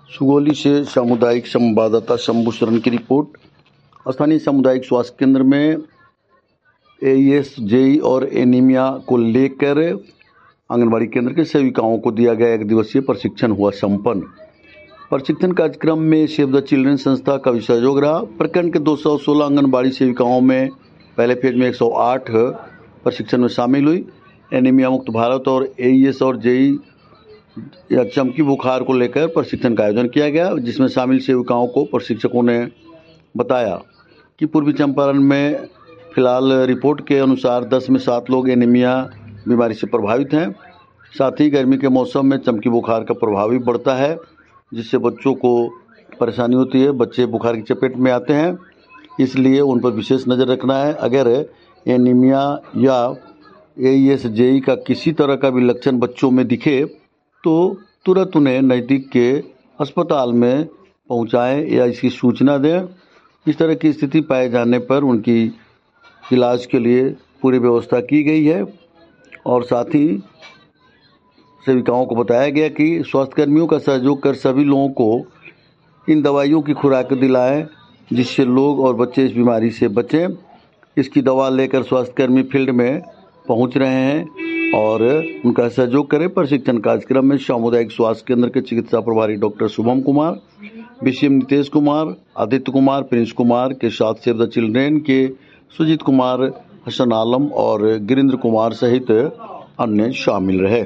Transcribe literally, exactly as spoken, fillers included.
सुगौली से सामुदायिक संवाददाता शंभू शरण की रिपोर्ट। स्थानीय सामुदायिक स्वास्थ्य केंद्र में एईएस, जेई और एनीमिया को लेकर आंगनबाड़ी केंद्र के सेविकाओं को दिया गया एक दिवसीय प्रशिक्षण हुआ संपन्न। प्रशिक्षण कार्यक्रम में सेव द चिल्ड्रन संस्था का भी सहयोग रहा। प्रखंड के दो सौ सोलह आंगनबाड़ी सेविकाओं में पहले फेज में एक सौ आठ प्रशिक्षण में शामिल हुई। एनीमिया मुक्त भारत और एईएस और जेई या चमकी बुखार को लेकर प्रशिक्षण का आयोजन किया गया, जिसमें शामिल सेविकाओं को प्रशिक्षकों ने बताया कि पूर्वी चंपारण में फिलहाल रिपोर्ट के अनुसार दस में सात लोग एनीमिया बीमारी से प्रभावित हैं। साथ ही गर्मी के मौसम में चमकी बुखार का प्रभाव भी बढ़ता है, जिससे बच्चों को परेशानी होती है। बच्चे बुखार की चपेट में आते हैं, इसलिए उन पर विशेष नज़र रखना है। अगर एनीमिया या एईएस जेई का किसी तरह का भी लक्षण बच्चों में दिखे तो तुरंत उन्हें नज़दीक के अस्पताल में पहुंचाएं या इसकी सूचना दें। इस तरह की स्थिति पाए जाने पर उनकी इलाज के लिए पूरी व्यवस्था की गई है और साथ ही सेविकाओं को बताया गया कि स्वास्थ्यकर्मियों का सहयोग कर सभी लोगों को इन दवाइयों की खुराक दिलाएं, जिससे लोग और बच्चे इस बीमारी से बचें। इसकी दवा लेकर स्वास्थ्यकर्मी फील्ड में पहुंच रहे हैं और उनका सहयोग करें। प्रशिक्षण कार्यक्रम में सामुदायिक स्वास्थ्य केंद्र के चिकित्सा प्रभारी doctor Shubham Kumar, BCM Nitesh Kumar, Aditya Kumar, Prince Kumar के साथ सेव द चिल्ड्रेन के सुजीत कुमार, हसन आलम और गिरिंद्र कुमार सहित अन्य शामिल रहे।